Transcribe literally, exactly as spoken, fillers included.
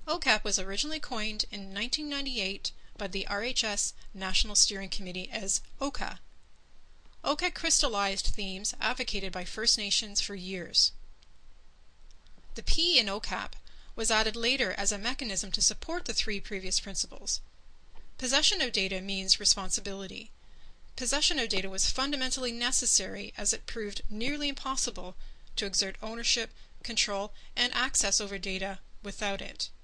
OCAP was originally coined in nineteen ninety-eight by the R H S National Steering Committee as OCA. OCA crystallized themes advocated by First Nations for years. The P in OCAP was added later as a mechanism to support the three previous principles. Possession of data means responsibility. Possession of data was fundamentally necessary as it proved nearly impossible to exert ownership, control, and access over data without it.